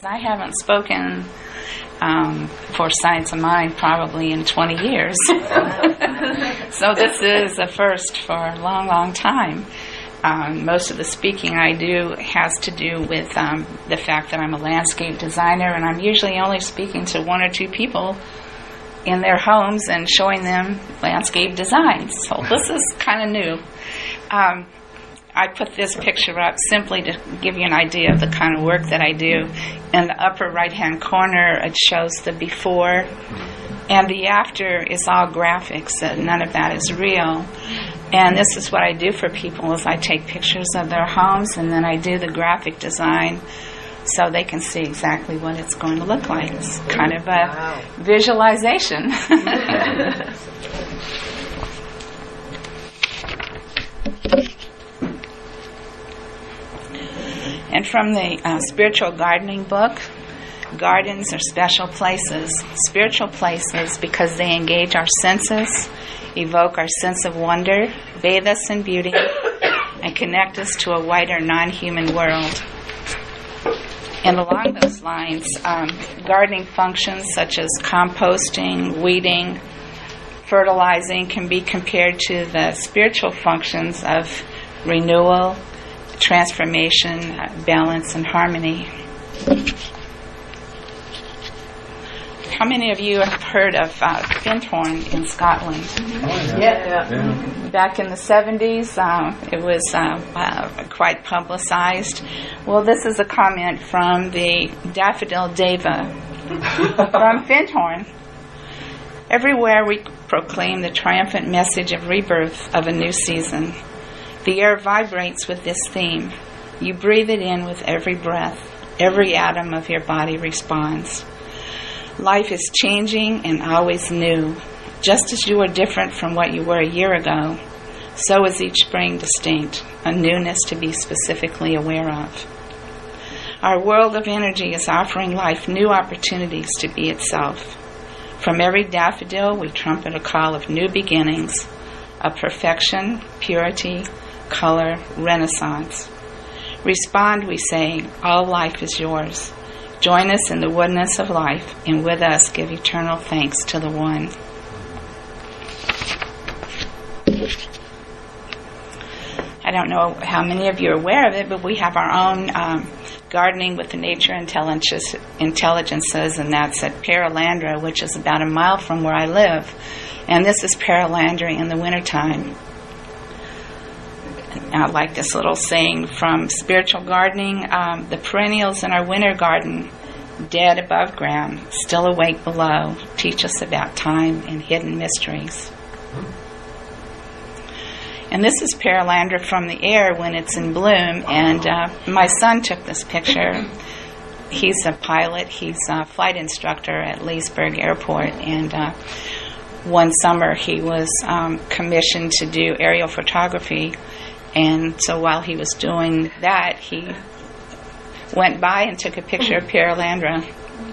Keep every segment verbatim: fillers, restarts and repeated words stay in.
I haven't spoken um, for Science of Mind probably in twenty years. So this is a first for a long, long time. Um, most of the speaking I do has to do with um, the fact that I'm a landscape designer, and I'm usually only speaking to one or two people in their homes and showing them landscape designs. So this is kind of new. Um, I put this picture up simply to give you an idea of the kind of work that I do. In the upper right-hand corner, it shows the before, and the after is all graphics. Uh, none of that is real. And this is what I do for people: is I take pictures of their homes, and then I do the graphic design so they can see exactly what it's going to look like. It's kind of a wow. visualization. And from the uh, Spiritual Gardening book, gardens are special places. Spiritual places because they engage our senses, evoke our sense of wonder, bathe us in beauty, and connect us to a wider non-human world. And along those lines, um, gardening functions such as composting, weeding, fertilizing can be compared to the spiritual functions of renewal, transformation, balance, and harmony. How many of you have heard of uh, Findhorn in Scotland? Oh, yeah. Yeah. Yeah. Back in the seventies, uh, it was uh, uh, quite publicized. Well, this is a comment from the Daffodil Deva from Findhorn. Everywhere we proclaim the triumphant message of rebirth of a new season. The air vibrates with this theme. You breathe it in with every breath. Every atom of your body responds. Life is changing and always new. Just as you are different from what you were a year ago, so is each spring distinct, a newness to be specifically aware of. Our world of energy is offering life new opportunities to be itself. From every daffodil, we trumpet a call of new beginnings, of perfection, purity, color, renaissance. Respond, we say, all life is yours. Join us in the oneness of life, and with us give eternal thanks to the One. I don't know how many of you are aware of it, but we have our own um, gardening with the nature intelligences, intelligences, and that's at Perelandra, which is about a mile from where I live. And this is Perelandra in the wintertime. I like this little saying from Spiritual Gardening. Um, the perennials in our winter garden, dead above ground, still awake below, teach us about time and hidden mysteries. And this is Perelandra from the air when it's in bloom. And uh, my son took this picture. He's a pilot. He's a flight instructor at Leesburg Airport. And uh, one summer he was um, commissioned to do aerial photography. And so while he was doing that, he went by and took a picture of Perelandra.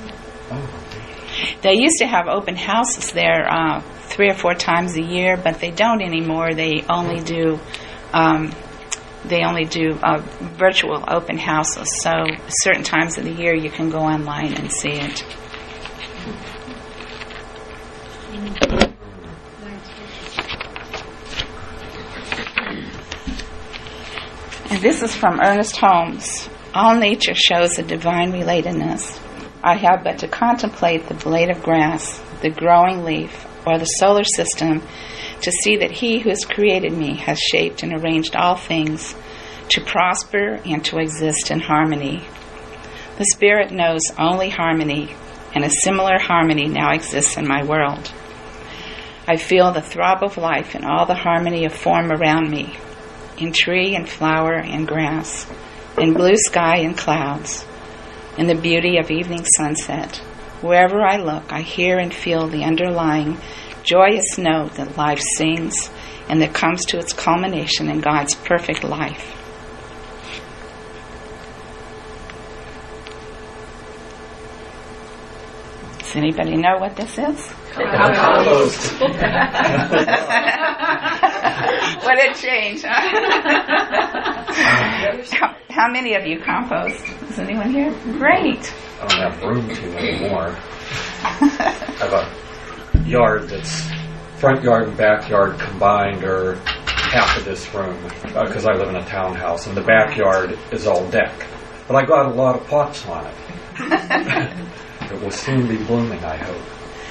They used to have open houses there uh, three or four times a year, but they don't anymore. They only do um, they only do uh, virtual open houses. So certain times of the year you can go online and see it. And this is from Ernest Holmes. All nature shows a divine relatedness. I have but to contemplate the blade of grass, the growing leaf, or the solar system to see that he who has created me has shaped and arranged all things to prosper and to exist in harmony. The Spirit knows only harmony, and a similar harmony now exists in my world. I feel the throb of life in all the harmony of form around me, in tree and flower and grass, in blue sky and clouds, in the beauty of evening sunset. Wherever I look, I hear and feel the underlying joyous note that life sings and that comes to its culmination in God's perfect life. Does anybody know what this is? Compost. What a change, huh? how, how many of you compost? Is anyone here? Great. I don't have room to anymore. I have a yard that's front yard and backyard combined are half of this room because uh, I live in a townhouse, and the backyard is all deck. But I got a lot of pots on it. It will soon be blooming, I hope.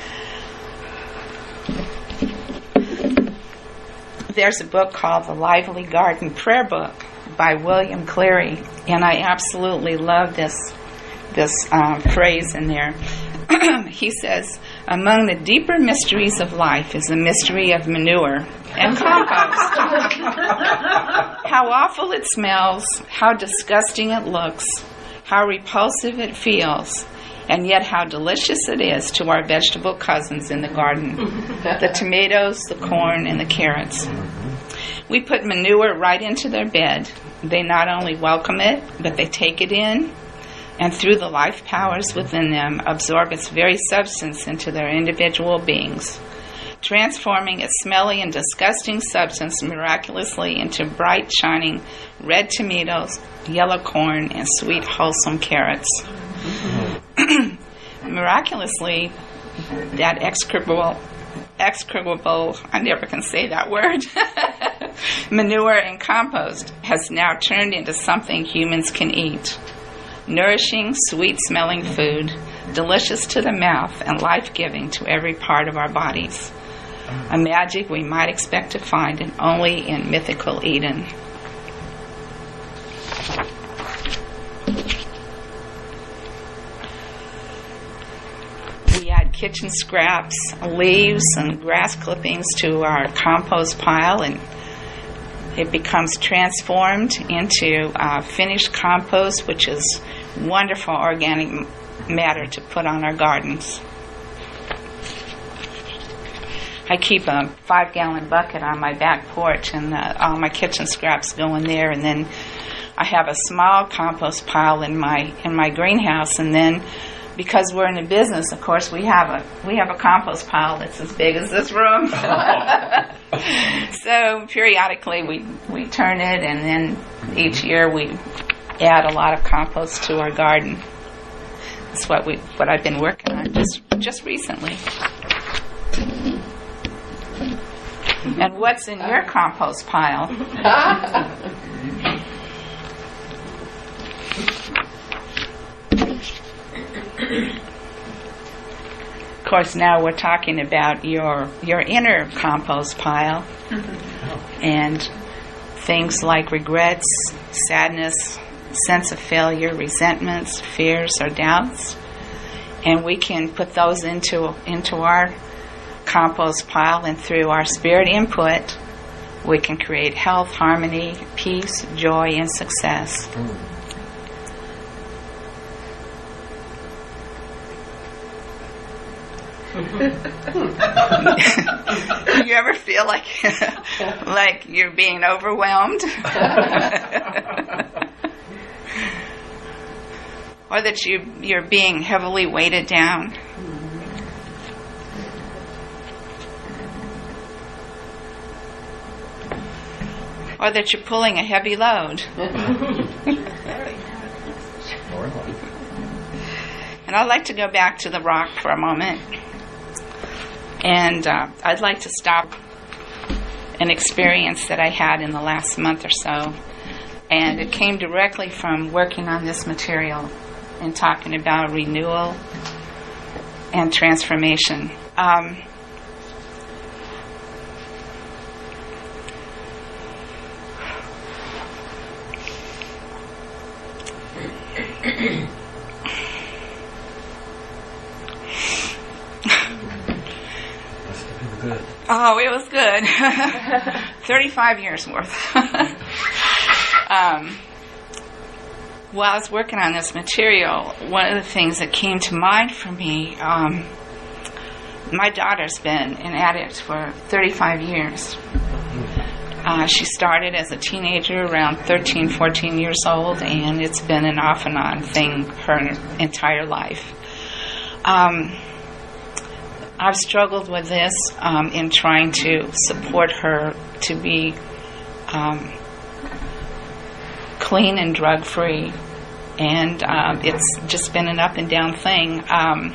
There's a book called The Lively Garden Prayer Book by William Cleary, and I absolutely love this this um, phrase in there. He says, among the deeper mysteries of life is the mystery of manure and compost. How awful it smells, how disgusting it looks, how repulsive it feels, and yet how delicious it is to our vegetable cousins in the garden, the tomatoes, the corn, and the carrots. We put manure right into their bed. They not only welcome it, but they take it in, and through the life powers within them, absorb its very substance into their individual beings, transforming its smelly and disgusting substance miraculously into bright, shining red tomatoes, yellow corn, and sweet, wholesome carrots. Miraculously, that execrable, execrable, I never can say that word, manure and compost has now turned into something humans can eat. Nourishing, sweet-smelling food, delicious to the mouth and life-giving to every part of our bodies. A magic we might expect to find in only in mythical Eden. We add kitchen scraps, leaves, and grass clippings to our compost pile, and it becomes transformed into uh, finished compost, which is wonderful organic matter to put on our gardens. I keep a five-gallon bucket on my back porch, and uh, all my kitchen scraps go in there, and then I have a small compost pile in my in my greenhouse, and then because we're in a business, of course, we have a we have a compost pile that's as big as this room. So periodically we we turn it, and then each year we add a lot of compost to our garden. That's what we what I've been working on just just recently. And what's in your compost pile? Of course, now we're talking about your your inner compost pile, mm-hmm. and things like regrets, sadness, sense of failure, resentments, fears, or doubts, and we can put those into into our compost pile, and through our spirit input, we can create health, harmony, peace, joy, and success. Mm. You ever feel like like you're being overwhelmed? Or that you, you're being heavily weighted down? Or that you're pulling a heavy load? And I'd like to go back to the rock for a moment. And uh, I'd like to stop an experience that I had in the last month or so. And it came directly from working on this material and talking about renewal and transformation. Um, Good. Oh, it was good. thirty-five years worth. um, while I was working on this material, one of the things that came to mind for me, um, my daughter's been an addict for thirty-five years. Uh, she started as a teenager around thirteen, fourteen years old, and it's been an off and on thing her entire life. Um, I've struggled with this um, in trying to support her to be um, clean and drug-free And um, it's just been an up and down thing. Um,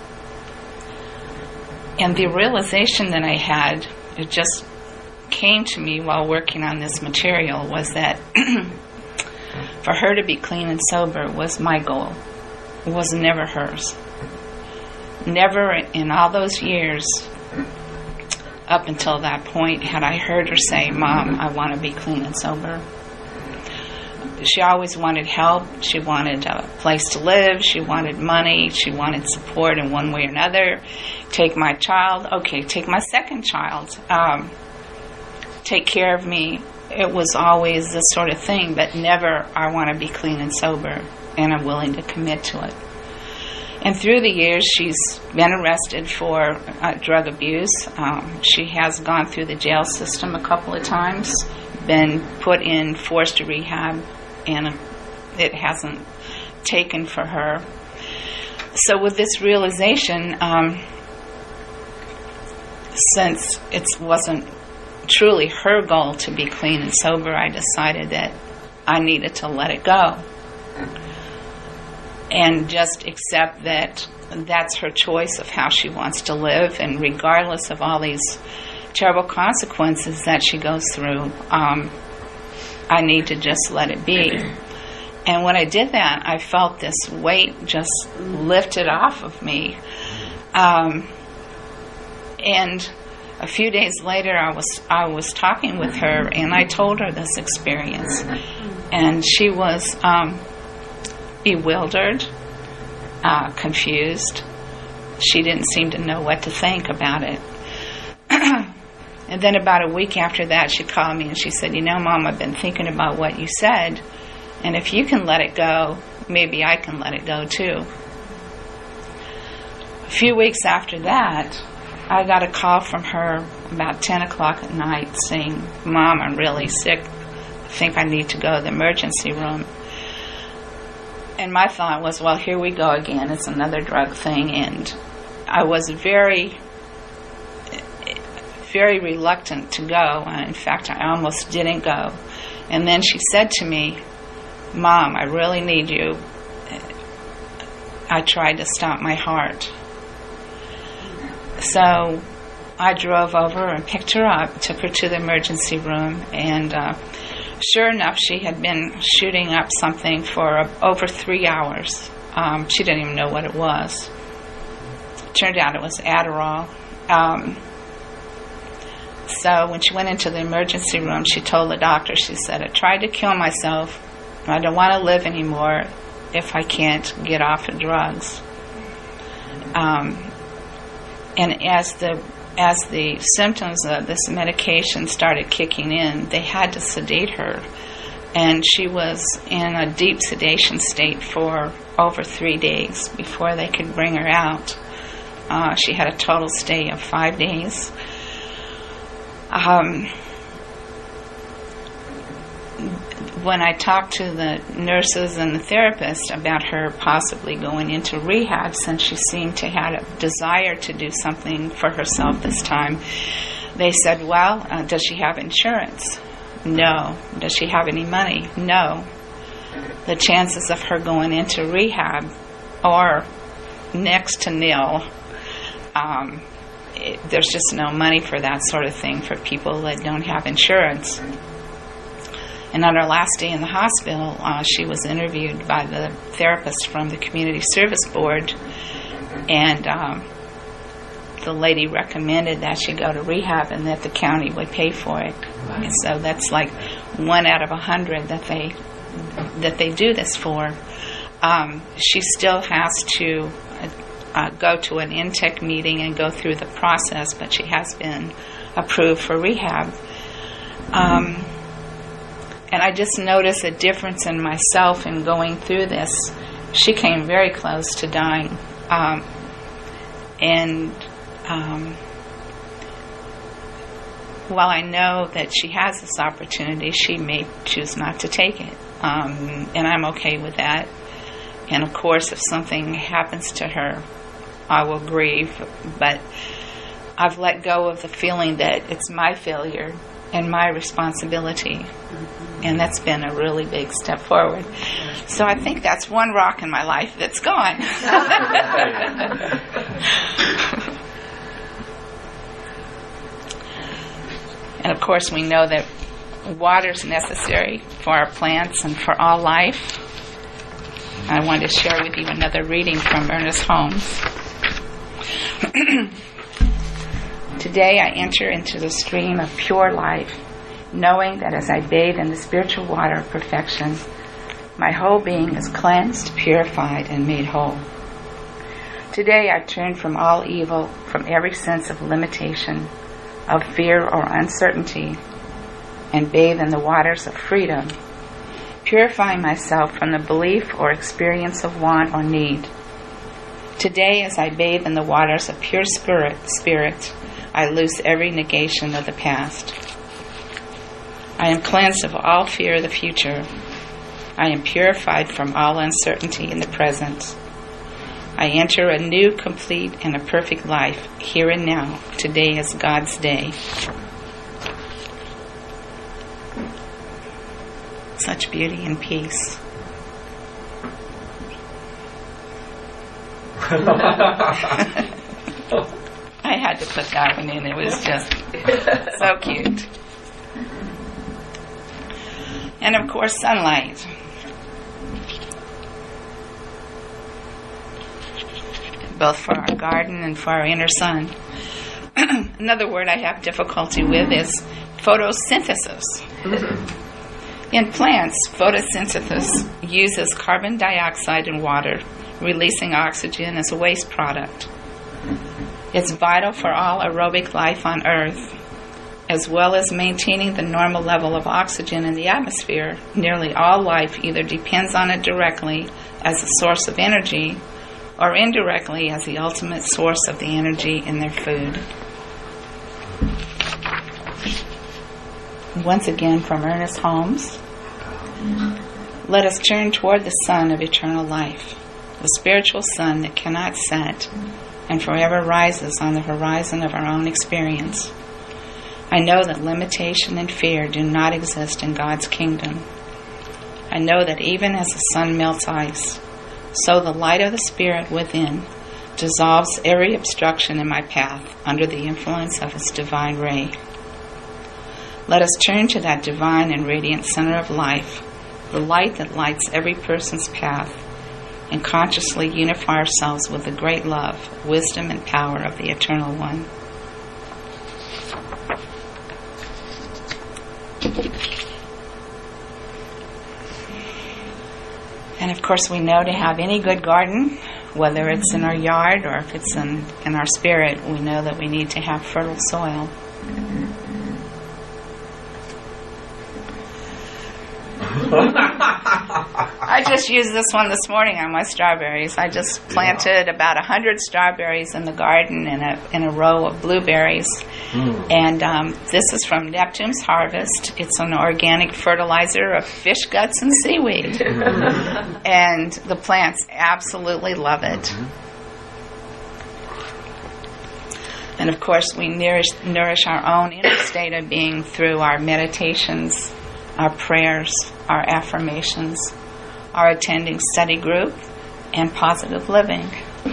and the realization that I had, it just came to me while working on this material, was that for her to be clean and sober was my goal. It was never hers. Never in all those years up until that point had I heard her say, "Mom, I want to be clean and sober." She always wanted help. She wanted a place to live. She wanted money. She wanted support in one way or another. Take my child. Okay, take my second child. Um, take care of me. It was always this sort of thing, but never, I want to be clean and sober, and I'm willing to commit to it. And through the years, she's been arrested for uh, drug abuse. Um, she has gone through the jail system a couple of times, been put in forced rehab, and it hasn't taken for her. So with this realization, um, since it wasn't truly her goal to be clean and sober, I decided that I needed to let it go and just accept that that's her choice of how she wants to live, and regardless of all these terrible consequences that she goes through, um, I need to just let it be. And when I did that, I felt this weight just lifted off of me. Um, and a few days later, I was I was talking with her, and I told her this experience, and she was um, bewildered, uh, confused. She didn't seem to know what to think about it. And then about a week after that, she called me and she said, "You know, Mom, I've been thinking about what you said, and if you can let it go, maybe I can let it go too." A few weeks after that, I got a call from her about ten o'clock at night saying, "Mom, I'm really sick. I think I need to go to the emergency room." And my thought was, well, here we go again. It's another drug thing. And I was very, very reluctant to go. In fact, I almost didn't go. And then she said to me, "Mom, I really need you. I tried to stop my heart." So I drove over and picked her up, took her to the emergency room, and uh, sure enough, she had been shooting up something for uh, over three hours. Um, she didn't even know what it was. Turned out it was Adderall. Um, so when she went into the emergency room, she told the doctor, she said, "I tried to kill myself. I don't want to live anymore if I can't get off of drugs." Um, and as the as the symptoms of this medication started kicking in, they had to sedate her. And she was in a deep sedation state for over three days before they could bring her out. Uh, she had a total stay of five days. Um, when I talked to the nurses and the therapist about her possibly going into rehab, since she seemed to have a desire to do something for herself this time, they said, "Well, uh, does she have insurance?" "No." "Does she have any money?" "No." The chances of her going into rehab are next to nil. Um, it, there's just no money for that sort of thing for people that don't have insurance. And on her last day in the hospital, uh, she was interviewed by the therapist from the Community Service Board, and um, the lady recommended that she go to rehab and that the county would pay for it. Wow. And so that's like one out of a hundred that they that they do this for. Um, she still has to uh, go to an intake meeting and go through the process, but she has been approved for rehab. Um, And I just noticed a difference in myself in going through this. She came very close to dying. Um, and um, while I know that she has this opportunity, she may choose not to take it. Um, and I'm okay with that. And of course, if something happens to her, I will grieve. But I've let go of the feeling that it's my failure and my responsibility. And that's been a really big step forward. So I think that's one rock in my life that's gone. And of course we know that water is necessary for our plants and for all life. I wanted to share with you another reading from Ernest Holmes. Today I enter into the stream of pure life, knowing that as I bathe in the spiritual water of perfection, my whole being is cleansed, purified, and made whole. Today I turn from all evil, from every sense of limitation, of fear or uncertainty, and bathe in the waters of freedom, purifying myself from the belief or experience of want or need. Today, as I bathe in the waters of pure spirit, spirit, I loose every negation of the past. I am cleansed of all fear of the future. I am purified from all uncertainty in the present. I enter a new, complete, and a perfect life here and now. Today is God's day. Such beauty and peace. I had to put that one in. It was just so cute. And of course, sunlight. Both for our garden and for our inner sun. Another word I have difficulty with is photosynthesis. In plants, photosynthesis uses carbon dioxide and water, releasing oxygen as a waste product. It's vital for all aerobic life on Earth, as well as maintaining the normal level of oxygen in the atmosphere. Nearly all life either depends on it directly as a source of energy or indirectly as the ultimate source of the energy in their food. Once again from Ernest Holmes. Let us turn toward the sun of eternal life, the spiritual sun that cannot set and forever rises on the horizon of our own experience. I know that limitation and fear do not exist in God's kingdom. I know that even as the sun melts ice, so the light of the Spirit within dissolves every obstruction in my path under the influence of its divine ray. Let us turn to that divine and radiant center of life, the light that lights every person's path, and consciously unify ourselves with the great love, wisdom, and power of the Eternal One. And of course we know to have any good garden, whether it's in our yard or if it's in, in our spirit, we know that we need to have fertile soil. I just used this one this morning on my strawberries. I just planted yeah. about a hundred strawberries in the garden and a in a row of blueberries. Mm. And um, this is from Neptune's Harvest. It's an organic fertilizer of fish guts and seaweed. Mm. And the plants absolutely love it. Mm-hmm. And of course we nourish, nourish our own inner state of being through our meditations, our prayers, our affirmations, our attending study group, and positive living.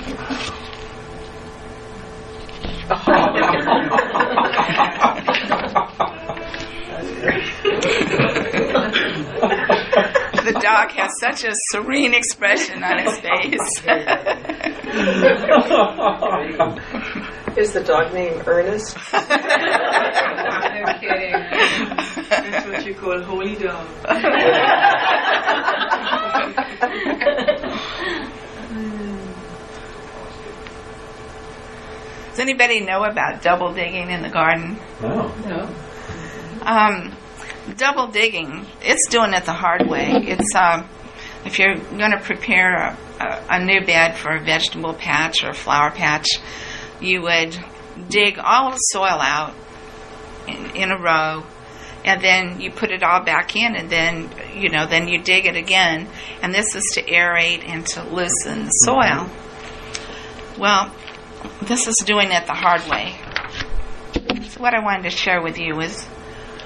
The dog has such a serene expression on his face. Is the dog named Ernest? No kidding. That's what you call holy dog. Does anybody know about double digging in the garden? No. No. Um, double digging, it's doing it the hard way. It's um, if you're going to prepare a, a, a new bed for a vegetable patch or a flower patch, you would dig all the soil out in, in a row, and then you put it all back in, and then you know then you dig it again, and this is to aerate and to loosen the soil. Well, this is doing it the hard way. So what I wanted to share with you is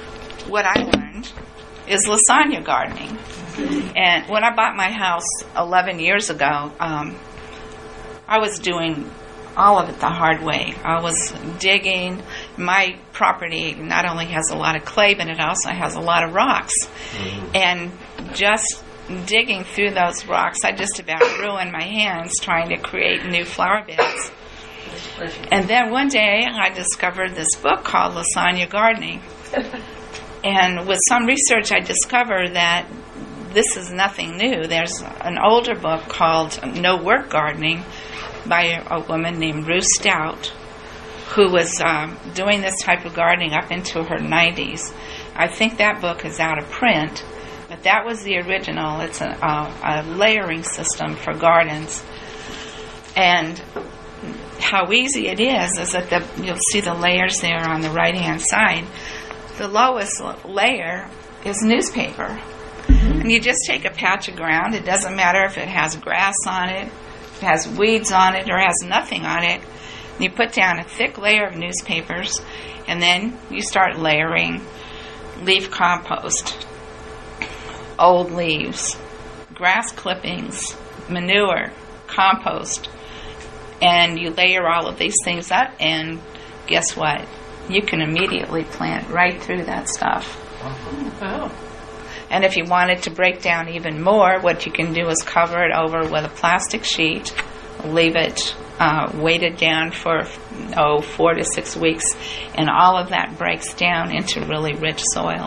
what I learned is lasagna gardening. And when I bought my house eleven years ago, um, I was doing all of it the hard way. I was digging. My property not only has a lot of clay, but it also has a lot of rocks. Mm-hmm. And just digging through those rocks, I just about ruined my hands trying to create new flower beds. And then one day I discovered this book called Lasagna Gardening. And with some research I discovered that this is nothing new. There's an older book called No Work Gardening by a woman named Ruth Stout, who was um, doing this type of gardening up into her nineties. I think that book is out of print, but that was the original. It's a, a, a layering system for gardens. And how easy it is is that the, you'll see the layers there on the right-hand side. The lowest layer is newspaper. Mm-hmm. And you just take a patch of ground. It doesn't matter if it has grass on it, if it has weeds on it, or has nothing on it. You put down a thick layer of newspapers, and then you start layering leaf compost, old leaves, grass clippings, manure, compost, and you layer all of these things up, and guess what? You can immediately plant right through that stuff. Wow. And if you wanted to break down even more, what you can do is cover it over with a plastic sheet, leave it uh, weighted down for oh four to six weeks, and all of that breaks down into really rich soil.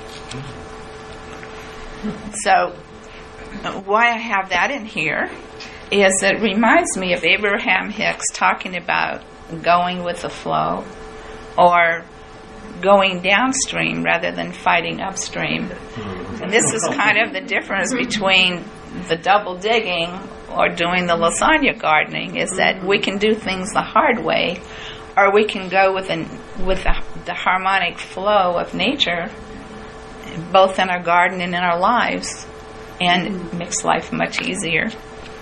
So why I have that in here is it reminds me of Abraham Hicks talking about going with the flow, or going downstream rather than fighting upstream. And this is kind of the difference between the double digging or doing the lasagna gardening, is that we can do things the hard way, or we can go with an, with the, the harmonic flow of nature, both in our garden and in our lives, and it makes life much easier.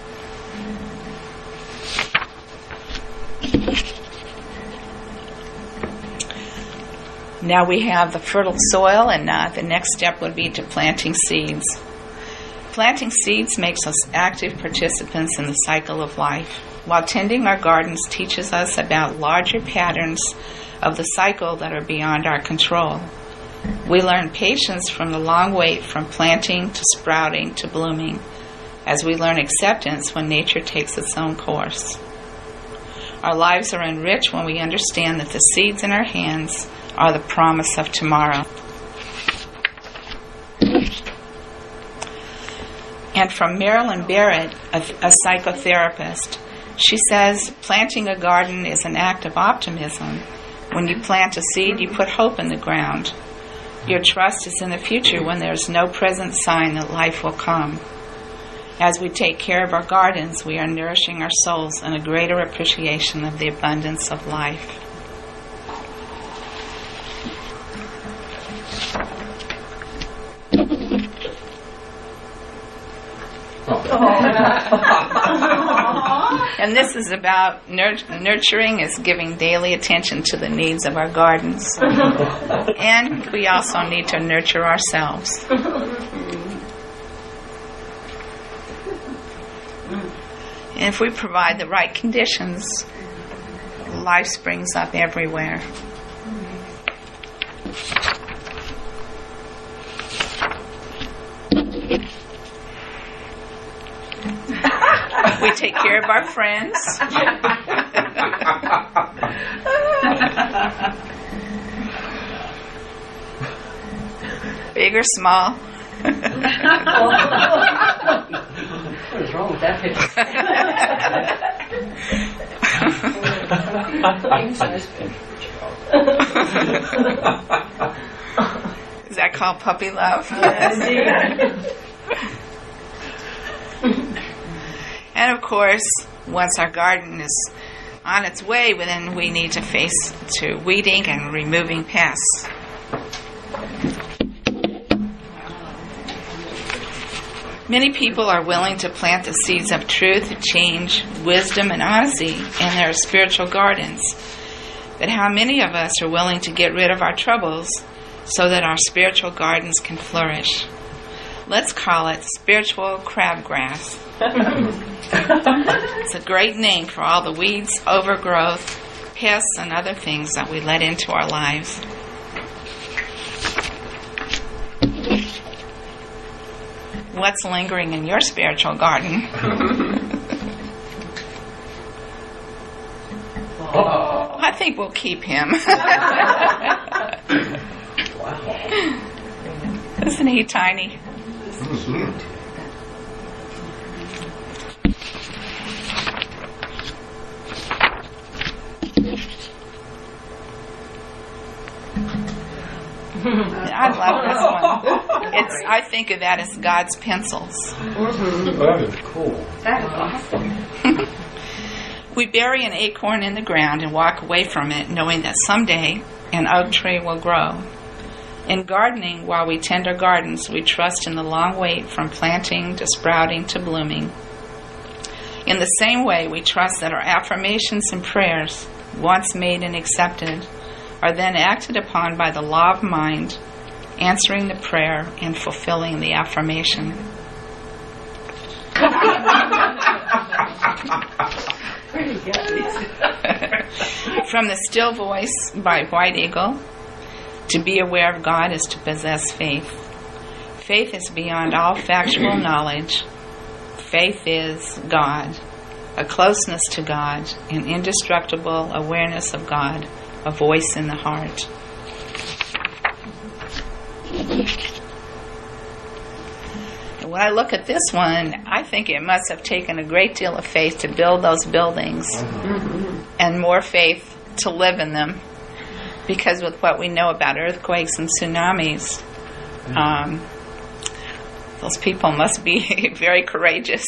Now we have the fertile soil, and uh, the next step would be to planting seeds. Planting seeds makes us active participants in the cycle of life, while tending our gardens teaches us about larger patterns of the cycle that are beyond our control. We learn patience from the long wait from planting to sprouting to blooming, as we learn acceptance when nature takes its own course. Our lives are enriched when we understand that the seeds in our hands are the promise of tomorrow. And from Marilyn Barrett, a, a psychotherapist, she says, planting a garden is an act of optimism. When you plant a seed, you put hope in the ground. Your trust is in the future when there is no present sign that life will come. As we take care of our gardens, we are nourishing our souls in a greater appreciation of the abundance of life. And this is about nurt- nurturing is giving daily attention to the needs of our gardens. And we also need to nurture ourselves. And if we provide the right conditions, life springs up everywhere. We take care of our friends. Big or small. What is wrong with that picture? Is that called puppy love? And of course, once our garden is on its way, then we need to face to weeding and removing pests. Many people are willing to plant the seeds of truth, change, wisdom, and honesty in their spiritual gardens. But how many of us are willing to get rid of our troubles so that our spiritual gardens can flourish. Let's call it spiritual crabgrass. It's a great name for all the weeds, overgrowth, pests, and other things that we let into our lives. What's lingering in your spiritual garden? I think we'll keep him. Isn't he tiny? I love this one. It's, I think of that as God's pencils. That is cool. That is awesome. We bury an acorn in the ground and walk away from it, knowing that someday an oak tree will grow. In gardening, while we tend our gardens, we trust in the long wait from planting to sprouting to blooming. In the same way, we trust that our affirmations and prayers, once made and accepted, are then acted upon by the law of mind, answering the prayer and fulfilling the affirmation. From the Still Voice by White Eagle, to be aware of God is to possess faith. Faith is beyond all factual knowledge. Faith is God, a closeness to God, an indestructible awareness of God, a voice in the heart. And when I look at this one, I think it must have taken a great deal of faith to build those buildings, mm-hmm. and more faith to live in them. Because with what we know about earthquakes and tsunamis, um, those people must be very courageous.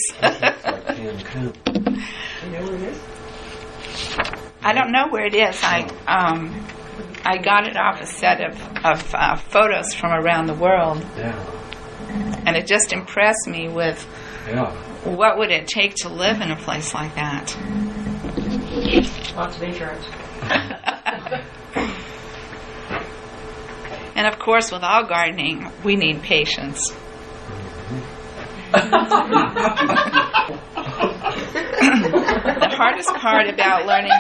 I don't know where it is. I um, I got it off a set of, of uh, photos from around the world. Yeah. And it just impressed me with, yeah. what would it take to live in a place like that? Lots of insurance. And of course, with all gardening, we need patience. The hardest part about learning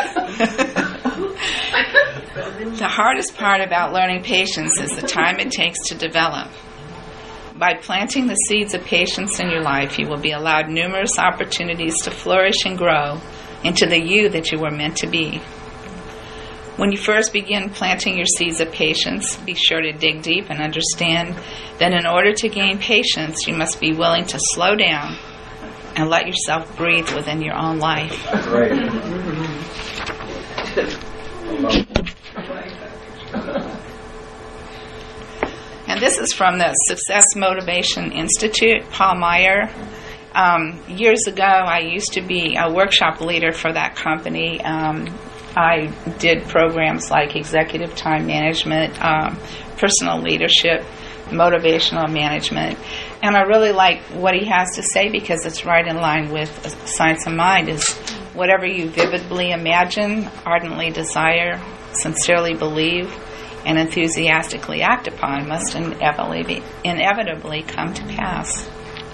the hardest part about learning patience is the time it takes to develop. By planting the seeds of patience in your life, you will be allowed numerous opportunities to flourish and grow into the you that you were meant to be. When you first begin planting your seeds of patience, be sure to dig deep and understand that in order to gain patience, you must be willing to slow down and let yourself breathe within your own life. Right. And this is from the Success Motivation Institute, Paul Meyer. Um, years ago, I used to be a workshop leader for that company. Um, I did programs like executive time management, um, personal leadership, motivational management. And I really like what he has to say because it's right in line with Science of Mind, is whatever you vividly imagine, ardently desire, sincerely believe, and enthusiastically act upon must inevitably, inevitably come to pass.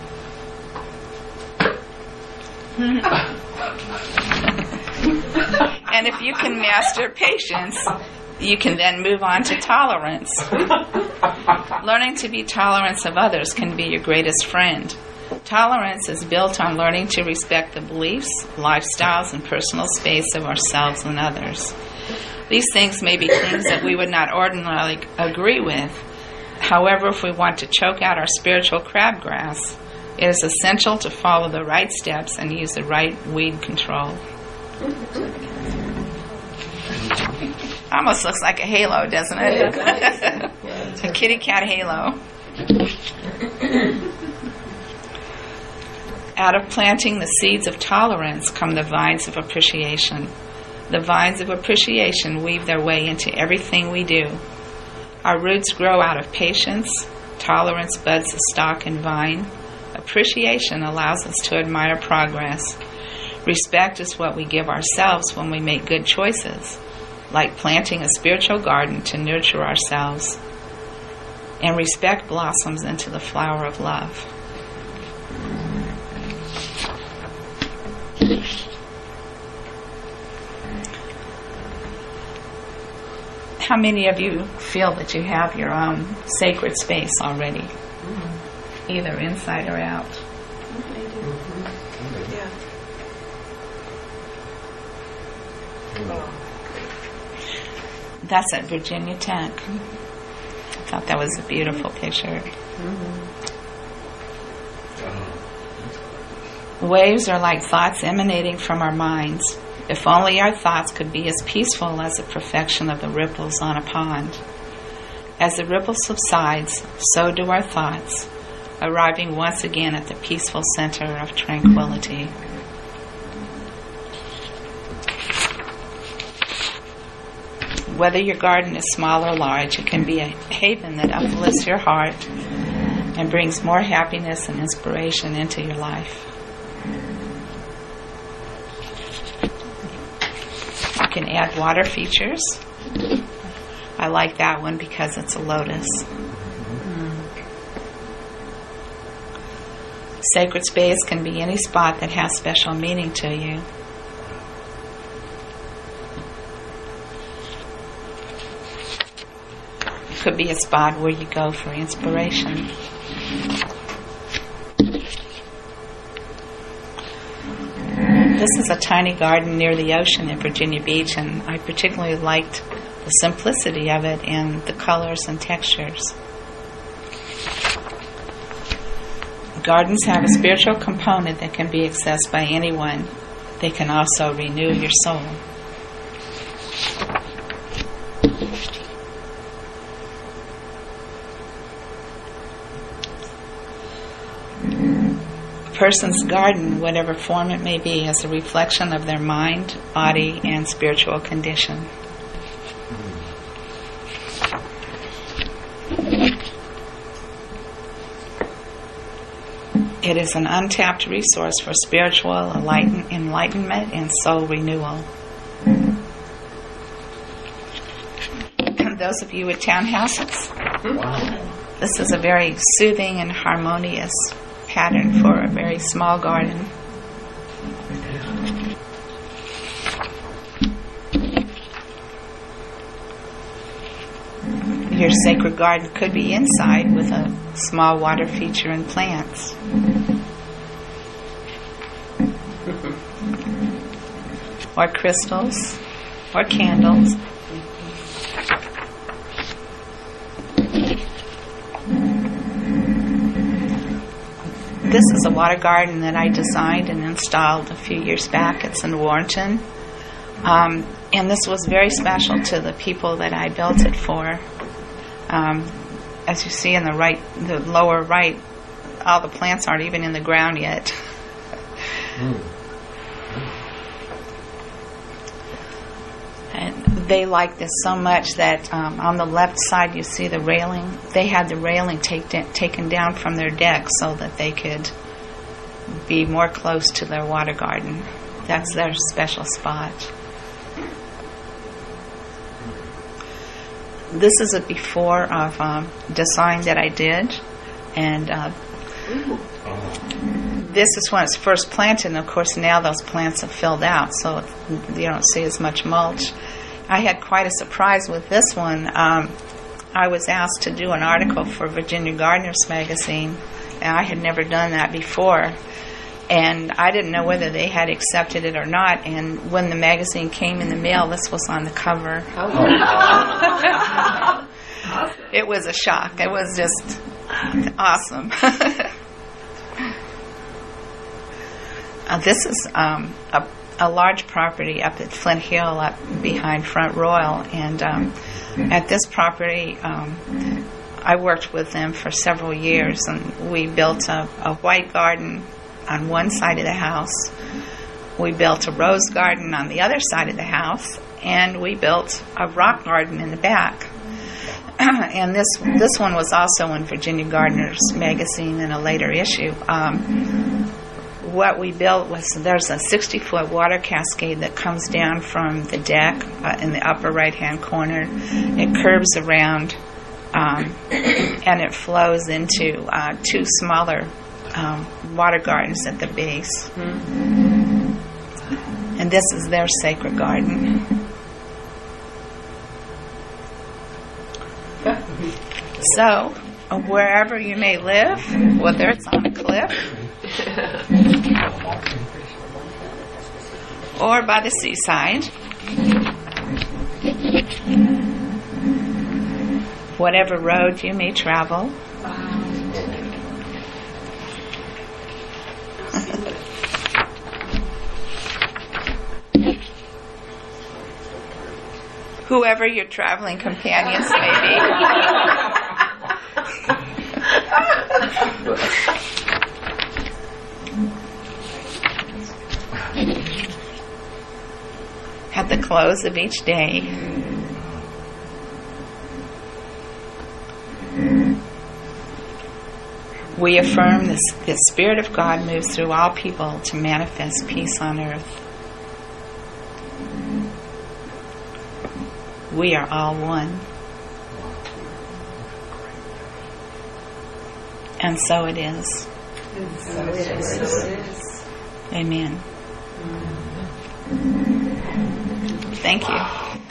And if you can master patience, you can then move on to tolerance. Learning to be tolerant of others can be your greatest friend. Tolerance is built on learning to respect the beliefs, lifestyles, and personal space of ourselves and others. These things may be things that we would not ordinarily agree with. However, if we want to choke out our spiritual crabgrass, it is essential to follow the right steps and use the right weed control. Almost looks like a halo, doesn't it? A kitty cat halo. Out of planting the seeds of tolerance come the vines of appreciation. The vines of appreciation weave their way into everything we do. Our roots grow out of patience. Tolerance buds the stalk and vine. Appreciation allows us to admire progress. Respect is what we give ourselves when we make good choices, like planting a spiritual garden to nurture ourselves. and respect blossoms into the flower of love. How many of you feel that you have your own sacred space already, mm-hmm. either inside or out? Mm-hmm. Yeah. Oh. That's at Virginia Tech. I thought that was a beautiful picture. Mm-hmm. Waves are like thoughts emanating from our minds. If only our thoughts could be as peaceful as the perfection of the ripples on a pond. As the ripple subsides, so do our thoughts, arriving once again at the peaceful center of tranquility. Whether your garden is small or large, it can be a haven that uplifts your heart and brings more happiness and inspiration into your life. You can add water features. I like that one because it's a lotus. Mm. Sacred space can be any spot that has special meaning to you. It could be a spot where you go for inspiration. This is a tiny garden near the ocean in Virginia Beach, and I particularly liked the simplicity of it and the colors and textures. Gardens have a spiritual component that can be accessed by anyone. They can also renew your soul. A person's garden, whatever form it may be, is a reflection of their mind, body, and spiritual condition. It is an untapped resource for spiritual enlighten- enlightenment and soul renewal. Those of you with townhouses, Wow. this is a very soothing and harmonious pattern for a very small garden. Your sacred garden could be inside with a small water feature and plants. Or crystals, or candles. This is a water garden that I designed and installed a few years back. It's in Warrenton. Um, and this was very special to the people that I built it for. Um, as you see in the right, the lower right, all the plants aren't even in the ground yet. Mm. And they like this so much that um, on the left side you see the railing. They had the railing take da- taken down from their deck so that they could be more close to their water garden. That's their special spot. This is a before of um, design that I did, and uh, this is when it's first planted, and of course now those plants have filled out, so you don't see as much mulch. I had quite a surprise with this one. Um, I was asked to do an article for Virginia Gardeners magazine, and I had never done that before. And I didn't know whether they had accepted it or not. And when the magazine came in the mail, this was on the cover. Oh. It was a shock. It was just awesome. uh, this is um, a, a large property up at Flint Hill, up behind Front Royal. And um, at this property, um, I worked with them for several years. And we built a, a white garden on one side of the house. We built a rose garden on the other side of the house, and we built a rock garden in the back. And this this one was also in Virginia Gardeners magazine in a later issue. Um, what we built was, there's a sixty-foot water cascade that comes down from the deck uh, in the upper right-hand corner. It curves around um, and it flows into uh, two smaller um, water gardens at the base. And this is their sacred garden. So, wherever you may live, whether it's on a cliff or by the seaside, whatever road you may travel, whoever your traveling companions may be. At the close of each day, we affirm this, the Spirit of God moves through all people to manifest peace on earth. We are all one. And so it is. And so it is. Amen. Thank you.